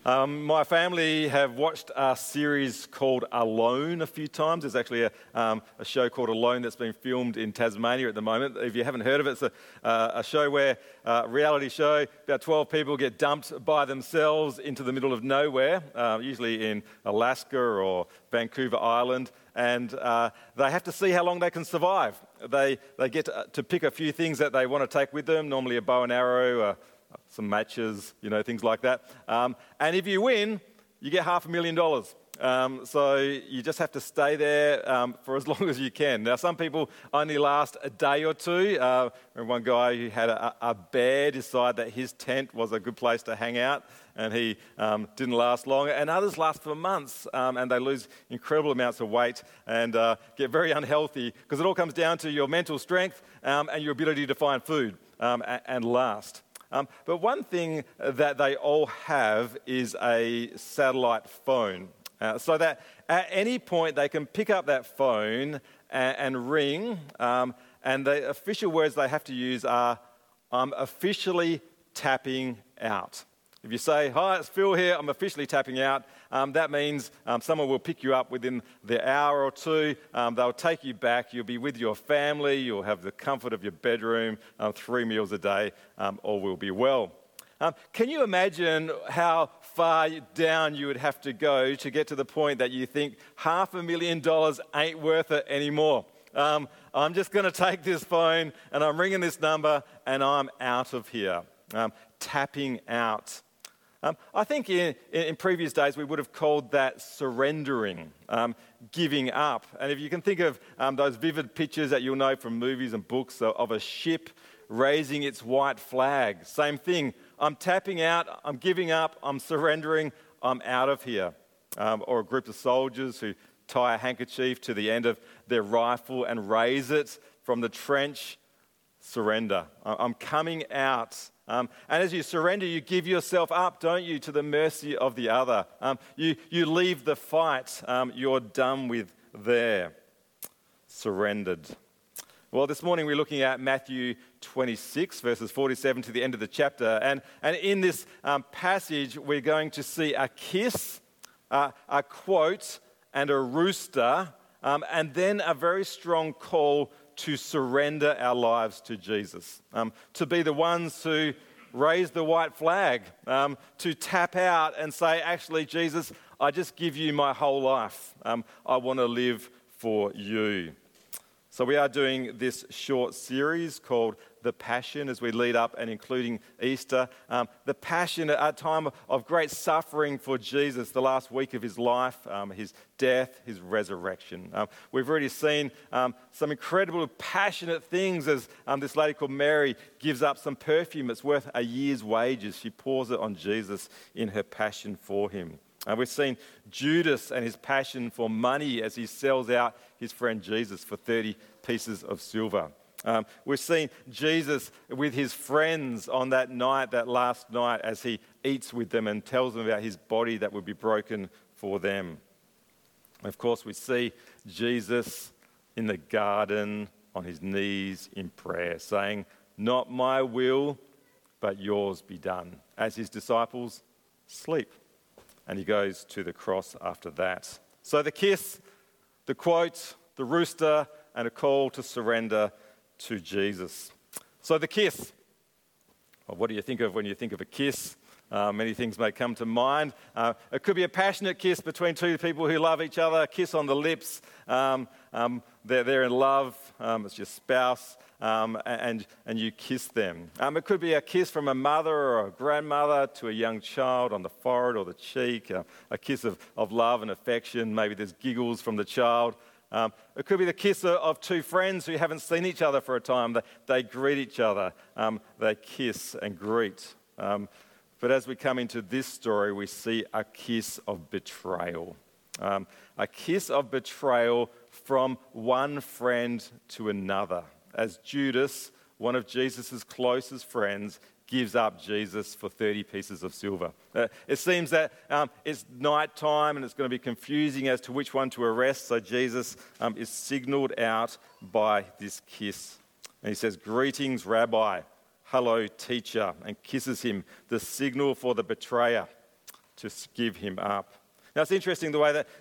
My family have watched a series called Alone a few times. There's actually a show called Alone that's being filmed in Tasmania at the moment. If you haven't heard of it, it's a show where, reality show, about 12 people get dumped by themselves into the middle of nowhere, usually in Alaska or Vancouver Island, and they have to see how long they can survive. They get to pick a few things that they want to take with them, normally a bow and arrow, some matches, things like that. And if you win, you get $500,000. So you just have to stay there for as long as you can. Now, some people only last a day or two. I remember one guy who had a bear decide that his tent was a good place to hang out, and he didn't last long. And others last for months, and they lose incredible amounts of weight and get very unhealthy, because it all comes down to your mental strength and your ability to find food and last. But one thing that they all have is a satellite phone, so that at any point they can pick up that phone and ring, and the official words they have to use are, "I'm officially tapping out." If you say, "Hi, it's Phil here, I'm officially tapping out," that means someone will pick you up within the hour or two. They'll take you back. You'll be with your family. You'll have the comfort of your bedroom, 3 meals a day. All will be well. Can you imagine how far down you would have to go to get to the point that you think $500,000 ain't worth it anymore? I'm just going to take this phone and I'm ringing this number and I'm out of here. Tapping out. I think in previous days we would have called that surrendering, giving up. And if you can think of those vivid pictures that you'll know from movies and books of a ship raising its white flag, same thing. I'm tapping out, I'm giving up, I'm surrendering, I'm out of here. Or a group of soldiers who tie a handkerchief to the end of their rifle and raise it from the trench. Surrender. I'm coming out. And as you surrender, you give yourself up, don't you, to the mercy of the other. You leave the fight. You're done with there. Surrendered. Well, this morning we're looking at Matthew 26, verses 47 to the end of the chapter. And in this passage, we're going to see a kiss, a quote, and a rooster, and then a very strong call to surrender our lives to Jesus, to be the ones who raise the white flag, to tap out and say, actually, Jesus, I just give you my whole life. I want to live for you. So we are doing this short series called The Passion as we lead up and including Easter. The Passion, a time of great suffering for Jesus, the last week of his life, his death, his resurrection. We've already seen some incredible passionate things as this lady called Mary gives up some perfume. It's worth a year's wages. She pours it on Jesus in her passion for him. We've seen Judas and his passion for money as he sells out his friend Jesus for 30 pieces of silver. We've seen Jesus with his friends on that last night, as he eats with them and tells them about his body that would be broken for them. Of course, we see Jesus in the garden on his knees in prayer, saying, "Not my will, but yours be done," as his disciples sleep. And he goes to the cross after that. So the kiss, the quote, the rooster, and a call to surrender to Jesus. So the kiss. Well, what do you think of when you think of a kiss? Many things may come to mind. It could be a passionate kiss between two people who love each other, a kiss on the lips. They're in love. It's your spouse, and you kiss them. It could be a kiss from a mother or a grandmother to a young child on the forehead or the cheek, a kiss of love and affection. Maybe there's giggles from the child. It could be the kiss of two friends who haven't seen each other for a time. They greet each other. They kiss and greet. But as we come into this story, we see a kiss of betrayal. A kiss of betrayal from one friend to another, as Judas, one of Jesus' closest friends, gives up Jesus for 30 pieces of silver. It seems that it's night time and it's going to be confusing as to which one to arrest, so Jesus is signalled out by this kiss. And he says, "Greetings, Rabbi. Hello, teacher," and kisses him, the signal for the betrayer to give him up. Now, it's interesting the way that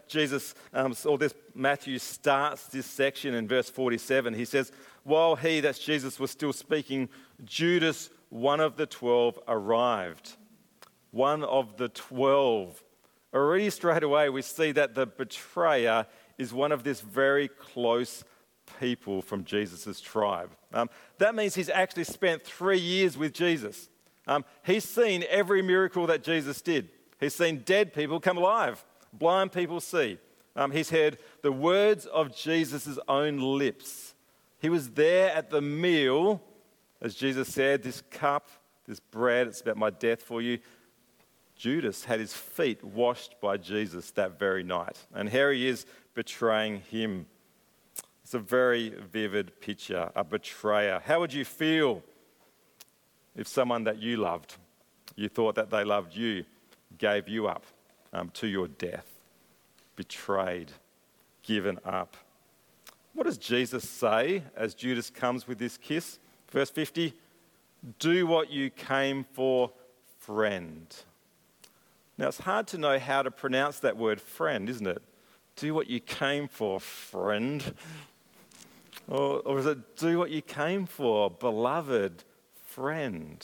Matthew starts this section in verse 47. He says, while he, that's Jesus, was still speaking, Judas, one of the 12, arrived. One of the 12. Already straight away, we see that the betrayer is one of this very close people from Jesus' tribe. That means he's actually spent 3 years with Jesus. He's seen every miracle that Jesus did. He's seen dead people come alive, blind people see. He's heard the words of Jesus' own lips. He was there at the meal, as Jesus said, this cup, this bread, it's about my death for you. Judas had his feet washed by Jesus that very night. And here he is betraying him. It's a very vivid picture, a betrayer. How would you feel if someone that you loved, you thought that they loved you, gave you up to your death, betrayed, given up? What does Jesus say as Judas comes with this kiss? Verse 50, do what you came for, friend. Now, it's hard to know how to pronounce that word friend, isn't it? Do what you came for, friend. Or is it do what you came for, beloved friend?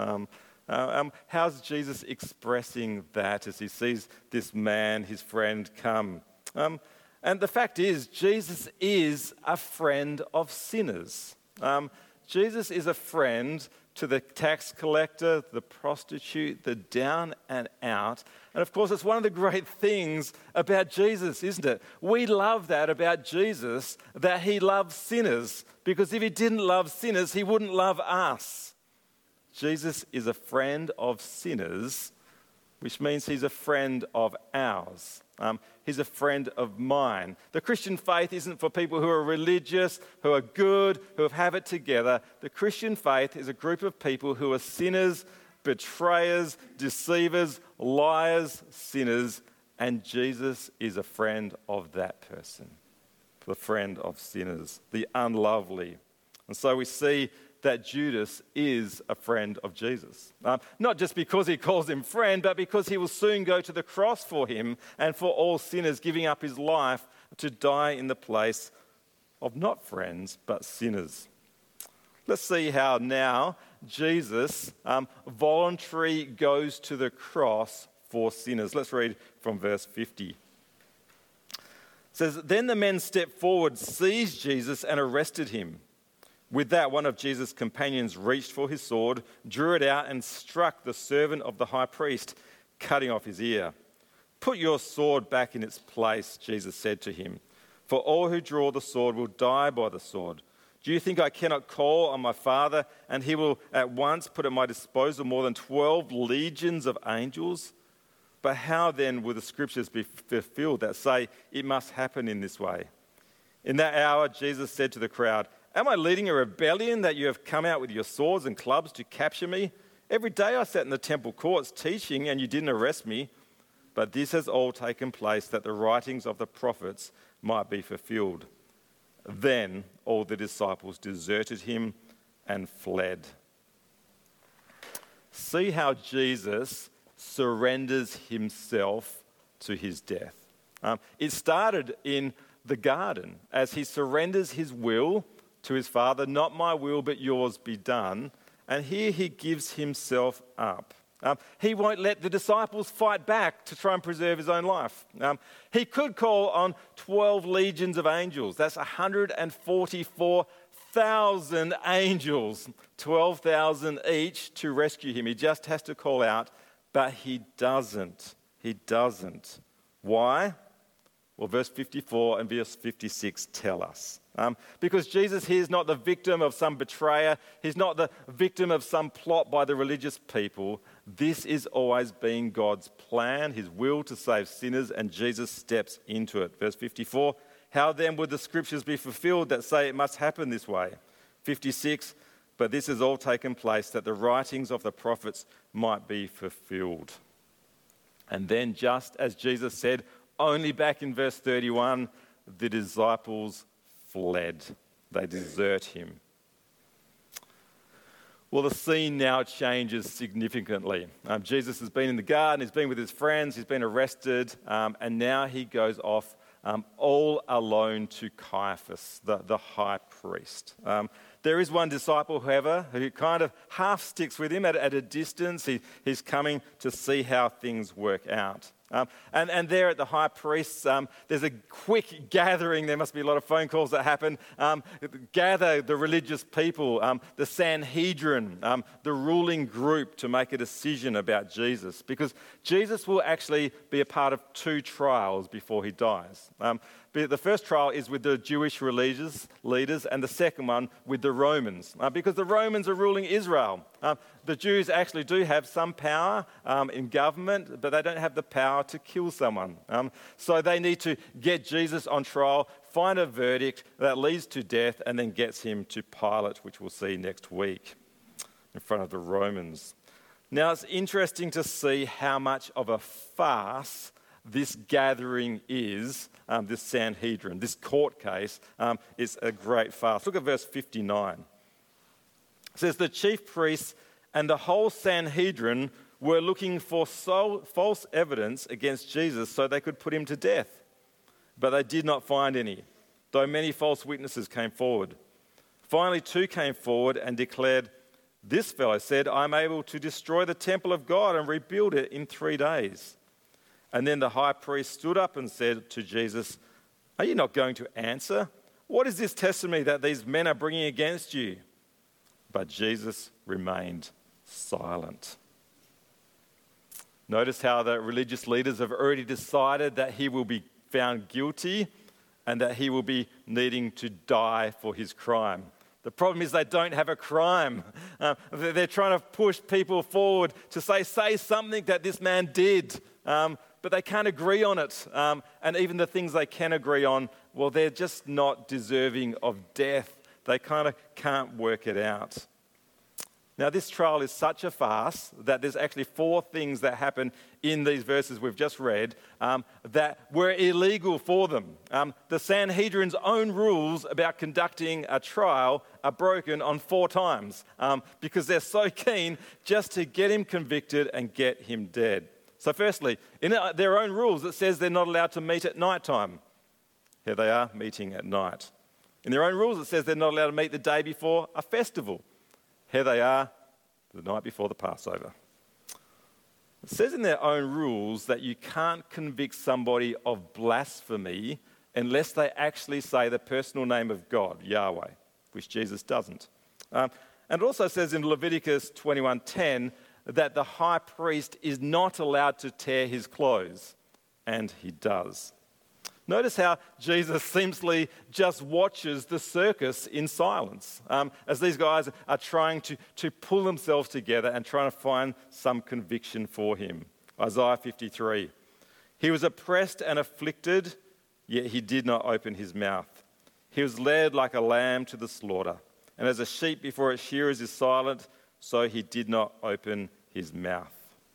How's Jesus expressing that as he sees this man, his friend, come? And the fact is, Jesus is a friend of sinners. Jesus is a friend to the tax collector, the prostitute, the down and out. And of course, it's one of the great things about Jesus, isn't it? We love that about Jesus, that he loves sinners, because if he didn't love sinners, he wouldn't love us. Jesus is a friend of sinners, which means he's a friend of ours. He's a friend of mine. The Christian faith isn't for people who are religious, who are good, who have it together. The Christian faith is a group of people who are sinners, betrayers, deceivers, liars, sinners, and Jesus is a friend of that person, the friend of sinners, the unlovely. And so we see that Judas is a friend of Jesus. Not just because he calls him friend, but because he will soon go to the cross for him and for all sinners, giving up his life to die in the place of not friends, but sinners. Let's see how now Jesus voluntarily goes to the cross for sinners. Let's read from verse 50. It says, then the men stepped forward, seized Jesus and arrested him. With that, one of Jesus' companions reached for his sword, drew it out, and struck the servant of the high priest, cutting off his ear. Put your sword back in its place, Jesus said to him, for all who draw the sword will die by the sword. Do you think I cannot call on my Father, and he will at once put at my disposal more than 12 legions of angels? But how then will the scriptures be fulfilled that say it must happen in this way? In that hour, Jesus said to the crowd, am I leading a rebellion that you have come out with your swords and clubs to capture me? Every day I sat in the temple courts teaching and you didn't arrest me. But this has all taken place that the writings of the prophets might be fulfilled. Then all the disciples deserted him and fled. See how Jesus surrenders himself to his death. It started in the garden as he surrenders his will to his Father, not my will, but yours be done. And here he gives himself up. He won't let the disciples fight back to try and preserve his own life. He could call on 12 legions of angels. That's 144,000 angels, 12,000 each to rescue him. He just has to call out, but he doesn't. He doesn't. Why? Well, verse 54 and verse 56 tell us. Because Jesus here is not the victim of some betrayer. He's not the victim of some plot by the religious people. This is always been God's plan, his will to save sinners, and Jesus steps into it. Verse 54, how then would the scriptures be fulfilled that say it must happen this way? 56, but this has all taken place that the writings of the prophets might be fulfilled. And then just as Jesus said, only back in verse 31, the disciples fled. They desert him. Well, the scene now changes significantly. Jesus has been in the garden, he's been with his friends, he's been arrested, and now he goes off all alone to Caiaphas, the high priest. There is one disciple, however, who kind of half sticks with him at a distance. He's coming to see how things work out. And there at the high priest's, there's a quick gathering. There must be a lot of phone calls that happen. Gather the religious people, the Sanhedrin, the ruling group to make a decision about Jesus. Because Jesus will actually be a part of two trials before he dies. The first trial is with the Jewish religious leaders and the second one with the Romans, because the Romans are ruling Israel. The Jews actually do have some power in government, but they don't have the power to kill someone. So they need to get Jesus on trial, find a verdict that leads to death, and then gets him to Pilate, which we'll see next week, in front of the Romans. Now, it's interesting to see how much of a farce this gathering is, this Sanhedrin, this court case, is a great farce. Look at verse 59. It says, the chief priests and the whole Sanhedrin were looking for false evidence against Jesus so they could put him to death. But they did not find any, though many false witnesses came forward. Finally, two came forward and declared, this fellow said, I'm able to destroy the temple of God and rebuild it in 3 days. And then the high priest stood up and said to Jesus, are you not going to answer? What is this testimony that these men are bringing against you? But Jesus remained silent. Notice how the religious leaders have already decided that he will be found guilty and that he will be needing to die for his crime. The problem is they don't have a crime. They're trying to push people forward to say something that this man did. But they can't agree on it. And even the things they can agree on, well, they're just not deserving of death. They kind of can't work it out. Now, this trial is such a farce that there's actually 4 things that happen in these verses we've just read that were illegal for them. The Sanhedrin's own rules about conducting a trial are broken on 4 times because they're so keen just to get him convicted and get him dead. So firstly, in their own rules, it says they're not allowed to meet at night time. Here they are, meeting at night. In their own rules, it says they're not allowed to meet the day before a festival. Here they are, the night before the Passover. It says in their own rules that you can't convict somebody of blasphemy unless they actually say the personal name of God, Yahweh, which Jesus doesn't. And it also says in Leviticus 21:10 that the high priest is not allowed to tear his clothes, and he does. Notice how Jesus seemingly just watches the circus in silence as these guys are trying to pull themselves together and trying to find some conviction for him. Isaiah 53. He was oppressed and afflicted, yet he did not open his mouth. He was led like a lamb to the slaughter, and as a sheep before its shearers is silent, so he did not open his mouth.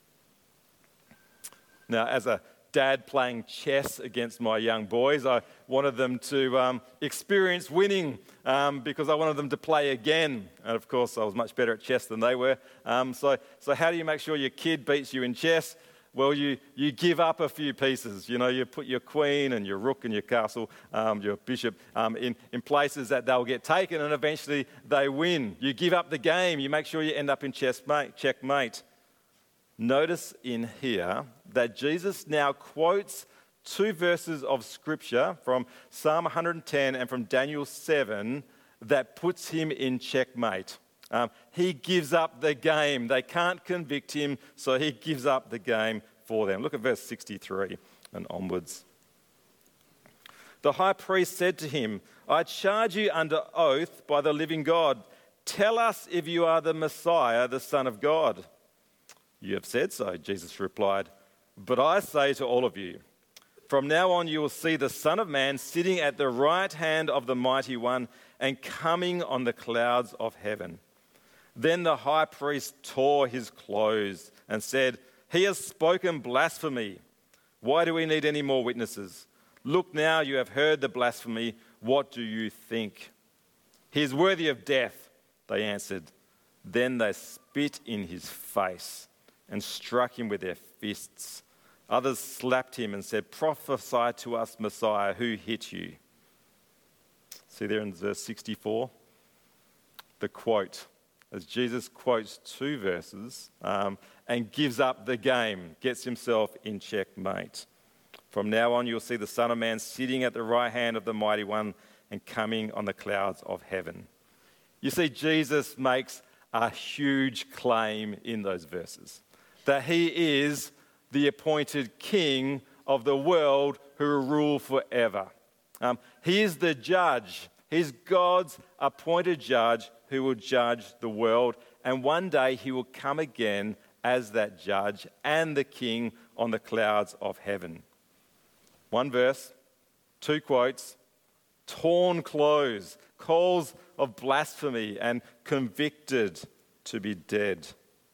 Now, as a dad playing chess against my young boys, I wanted them to experience winning because I wanted them to play again. And of course, I was much better at chess than they were. So how do you make sure your kid beats you in chess? Well, you give up a few pieces. You know, you put your queen and your rook and your castle, your bishop in places that they'll get taken and eventually they win. You give up the game. You make sure you end up in checkmate. Notice in here that Jesus now quotes 2 verses of Scripture from Psalm 110 and from Daniel 7 that puts him in checkmate. He gives up the game. They can't convict him, so he gives up the game for them. Look at verse 63 and onwards. The high priest said to him, I charge you under oath by the living God, tell us if you are the Messiah, the Son of God. You have said so, Jesus replied, but I say to all of you, from now on you will see the Son of Man sitting at the right hand of the Mighty One and coming on the clouds of heaven. Then the high priest tore his clothes and said, he has spoken blasphemy. Why do we need any more witnesses? Look now, you have heard the blasphemy. What do you think? He is worthy of death, they answered. Then they spit in his face and struck him with their fists. Others slapped him and said, "Prophesy to us, Messiah, who hit you?" See there in verse 64, the quote, as Jesus quotes two verses and gives up the game, gets himself in checkmate. From now on, you'll see the Son of Man sitting at the right hand of the Mighty One and coming on the clouds of heaven. You see, Jesus makes a huge claim in those verses, that he is the appointed king of the world who will rule forever. He is the judge. He's God's appointed judge who will judge the world. And one day he will come again as that judge and the king on the clouds of heaven. One verse, two quotes, torn clothes, calls of blasphemy, and convicted to be dead.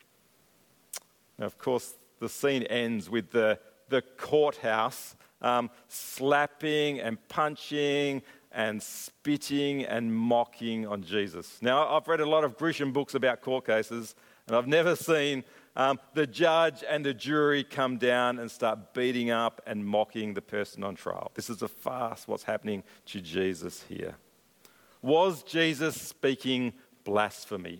Now, of course, the scene ends with the courthouse slapping and punching and spitting and mocking on Jesus. Now, I've read a lot of Grisham books about court cases, and I've never seen the judge and the jury come down and start beating up and mocking the person on trial. This is a farce, what's happening to Jesus here. Was Jesus speaking blasphemy?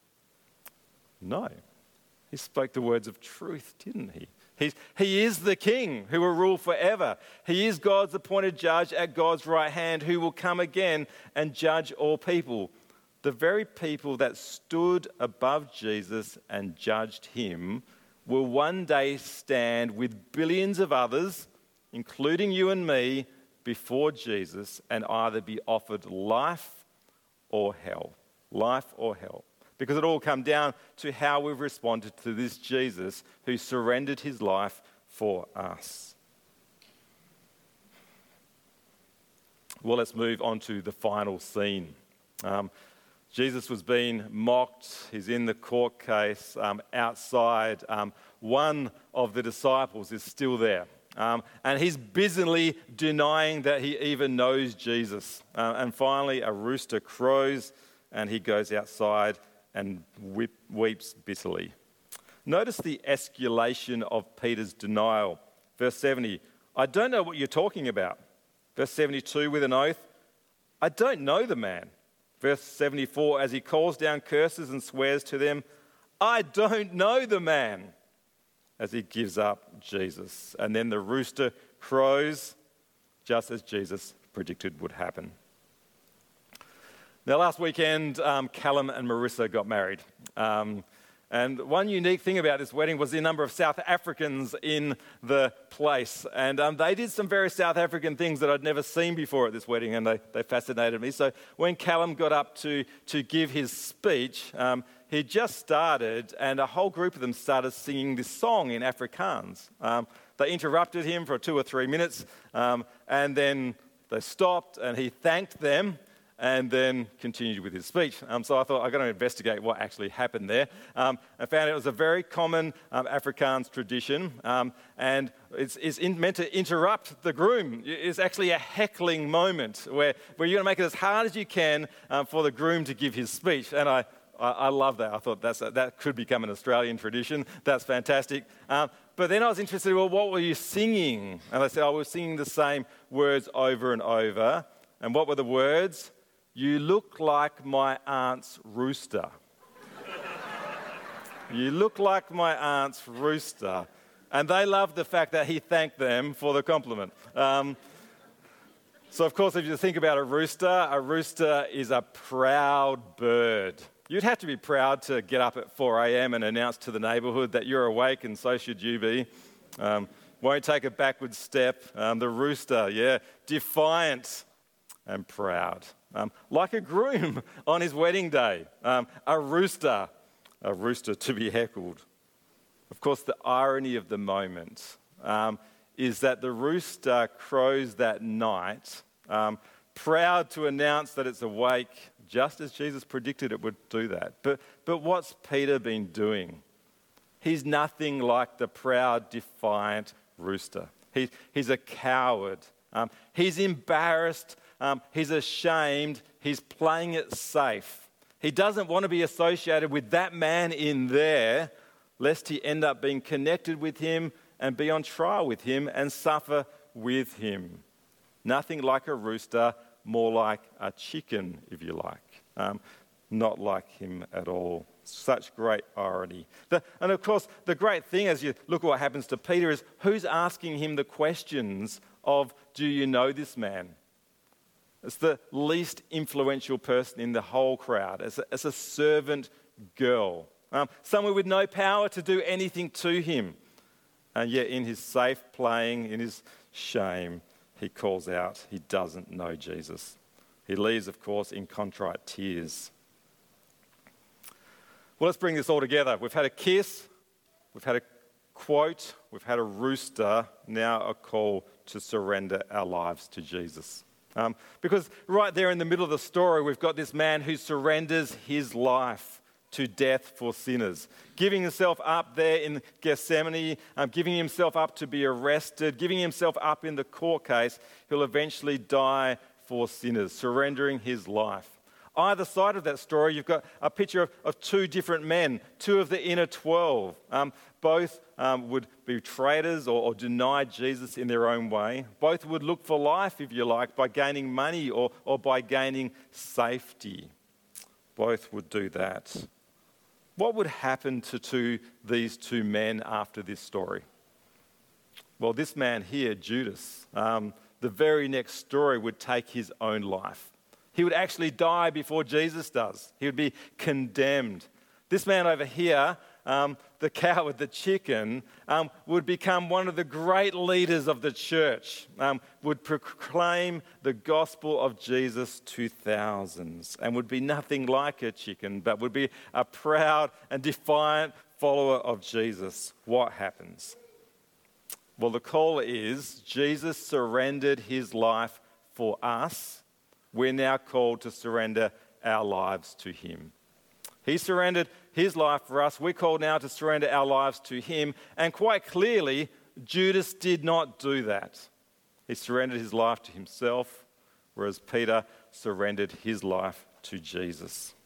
No. He spoke the words of truth, didn't he? He is the king who will rule forever. He is God's appointed judge at God's right hand who will come again and judge all people. The very people that stood above Jesus and judged him will one day stand with billions of others, including you and me, before Jesus and either be offered life or hell. Life or hell. Because it all comes down to how we've responded to this Jesus who surrendered his life for us. Well, let's move on to the final scene. Jesus was being mocked. He's in the court case outside. One of the disciples is still there. And he's busily denying that he even knows Jesus. And finally, a rooster crows and he goes outside and weeps bitterly. Notice the escalation of Peter's denial. Verse 70, "I don't know what you're talking about." Verse 72, with an oath, "I don't know the man." Verse 74, as he calls down curses and swears to them, "I don't know the man," as he gives up Jesus. And then the rooster crows, just as Jesus predicted would happen. Now, last weekend, Callum and Marissa got married. And one unique thing about this wedding was the number of South Africans in the place. And they did some very South African things that I'd never seen before at this wedding, and they fascinated me. So when Callum got up to give his speech, he just started, and a whole group of them started singing this song in Afrikaans. They interrupted him for 2 or 3 minutes, and then they stopped, and he thanked them, and then continued with his speech. So I thought, I've got to investigate what actually happened there. I found it was a very common Afrikaans tradition, and it's meant to interrupt the groom. It's actually a heckling moment where you're going to make it as hard as you can for the groom to give his speech. And I love that. I thought that could become an Australian tradition. That's fantastic. But then I was interested, well, what were you singing? And they said, we're singing the same words over and over. And what were the words? "You look like my aunt's rooster." You look like my aunt's rooster. And they loved the fact that he thanked them for the compliment. So, of course, if you think about a rooster is a proud bird. You'd have to be proud to get up at 4 a.m. and announce to the neighbourhood that you're awake, and so should you be. Won't take a backward step. The rooster, defiant and proud. Like a groom on his wedding day. A rooster to be heckled. Of course, the irony of the moment is that the rooster crows that night, proud to announce that it's awake, just as Jesus predicted it would do that. But what's Peter been doing? He's nothing like the proud, defiant rooster. He's a coward. He's embarrassed. He's ashamed. He's playing it safe. He doesn't want to be associated with that man in there, lest he end up being connected with him and be on trial with him and suffer with him. Nothing like a rooster, more like a chicken, if you like. Not like him at all. Such great irony. And of course, the great thing as you look at what happens to Peter is who's asking him the questions of, do you know this man? It's the least influential person in the whole crowd. It's a servant girl. Someone with no power to do anything to him. And yet in his safe playing, in his shame, he calls out he doesn't know Jesus. He leaves, of course, in contrite tears. Well, let's bring this all together. We've had a kiss, we've had a quote, we've had a rooster, now a call to surrender our lives to Jesus. Because right there in the middle of the story, we've got this man who surrenders his life to death for sinners, giving himself up there in Gethsemane, giving himself up to be arrested, giving himself up in the court case. He'll eventually die for sinners, surrendering his life. Either side of that story, you've got a picture of two different men, two of the inner 12. Both would be traitors or deny Jesus in their own way. Both would look for life, if you like, by gaining money or by gaining safety. Both would do that. What would happen to these two men after this story? Well, this man here, Judas, the very next story would take his own life. He would actually die before Jesus does. He would be condemned. This man over here, the coward, the chicken, would become one of the great leaders of the church, would proclaim the gospel of Jesus to thousands, and would be nothing like a chicken, but would be a proud and defiant follower of Jesus. What happens? Well, the call is Jesus surrendered his life for us. We're now called to surrender our lives to him. He surrendered his life for us. We're called now to surrender our lives to him. And quite clearly, Judas did not do that. He surrendered his life to himself, whereas Peter surrendered his life to Jesus.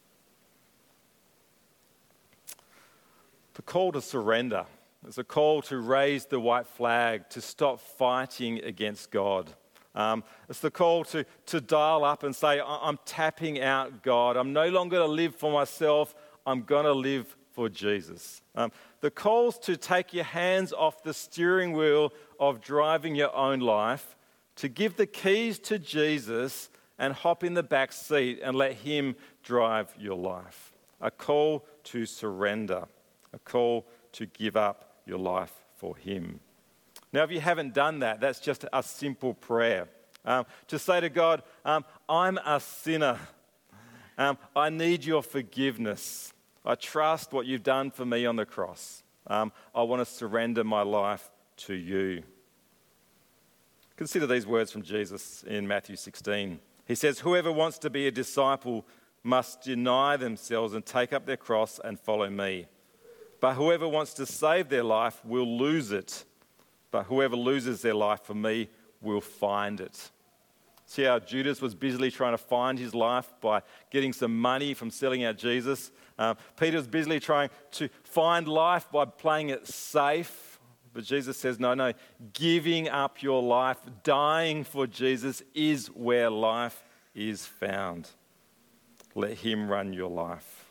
The call to surrender is a call to raise the white flag, to stop fighting against God. It's the call to dial up and say, I'm tapping out God. I'm no longer going to live for myself. I'm going to live for Jesus. The call's to take your hands off the steering wheel of driving your own life, to give the keys to Jesus and hop in the back seat and let him drive your life. A call to surrender, a call to give up your life for him. Now, if you haven't done that, that's just a simple prayer. To say to God, I'm a sinner. I need your forgiveness. I trust what you've done for me on the cross. I want to surrender my life to you. Consider these words from Jesus in Matthew 16. He says, whoever wants to be a disciple must deny themselves and take up their cross and follow me. But whoever wants to save their life will lose it. But whoever loses their life for me will find it. See how Judas was busily trying to find his life by getting some money from selling out Jesus. Peter was busily trying to find life by playing it safe. But Jesus says, no, giving up your life, dying for Jesus is where life is found. Let him run your life.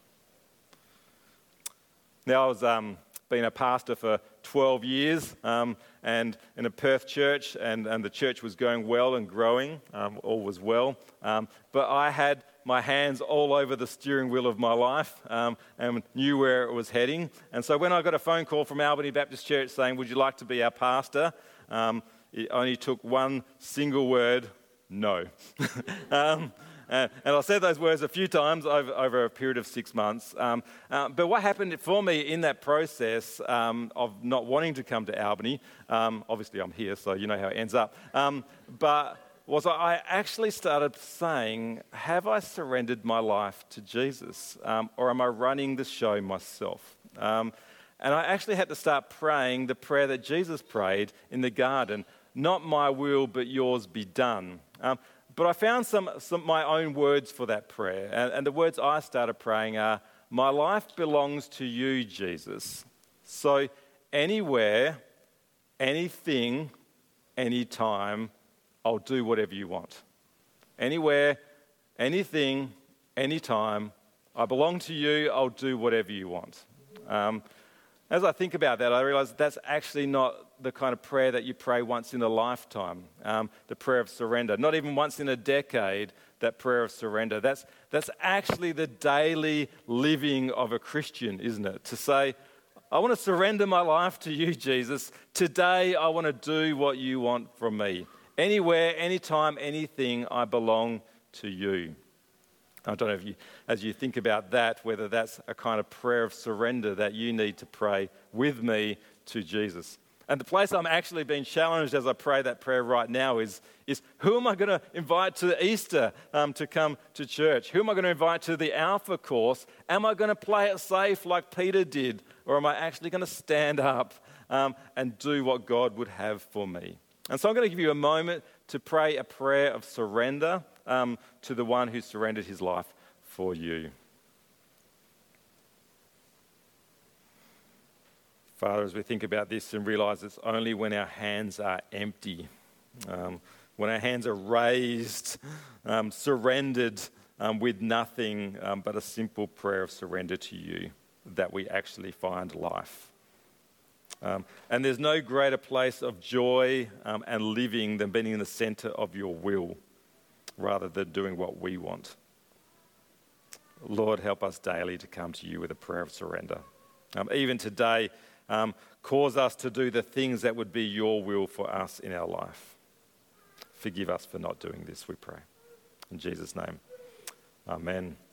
Now, I was been a pastor for 12 years and in a Perth church, and the church was going well and growing, all was well. But I had my hands all over the steering wheel of my life and knew where it was heading. And so when I got a phone call from Albany Baptist Church saying, would you like to be our pastor? It only took one single word, no. And I said those words a few times over a period of 6 months. But what happened for me in that process of not wanting to come to Albany, obviously I'm here, so you know how it ends up, but was I actually started saying, have I surrendered my life to Jesus? Or am I running the show myself? And I actually had to start praying the prayer that Jesus prayed in the garden, not my will, but yours be done. But I found some my own words for that prayer. And the words I started praying are, my life belongs to you, Jesus. So anywhere, anything, anytime, I'll do whatever you want. Anywhere, anything, anytime, I belong to you, I'll do whatever you want. As I think about that, I realise that's actually not the kind of prayer that you pray once in a lifetime, the prayer of surrender. Not even once in a decade, that prayer of surrender. That's actually the daily living of a Christian, isn't it? To say, I want to surrender my life to you, Jesus. Today, I want to do what you want from me. Anywhere, anytime, anything, I belong to you. I don't know if as you think about that, whether that's a kind of prayer of surrender that you need to pray with me to Jesus. And the place I'm actually being challenged as I pray that prayer right now is who am I going to invite to Easter to come to church? Who am I going to invite to the Alpha course? Am I going to play it safe like Peter did? Or am I actually going to stand up and do what God would have for me? And so I'm going to give you a moment to pray a prayer of surrender to the one who surrendered his life for you. Father, as we think about this and realise it's only when our hands are empty, when our hands are raised, surrendered with nothing but a simple prayer of surrender to you, that we actually find life. And there's no greater place of joy and living than being in the centre of your will, rather than doing what we want. Lord, help us daily to come to you with a prayer of surrender. Even today, cause us to do the things that would be your will for us in our life. Forgive us for not doing this, we pray. In Jesus' name, amen.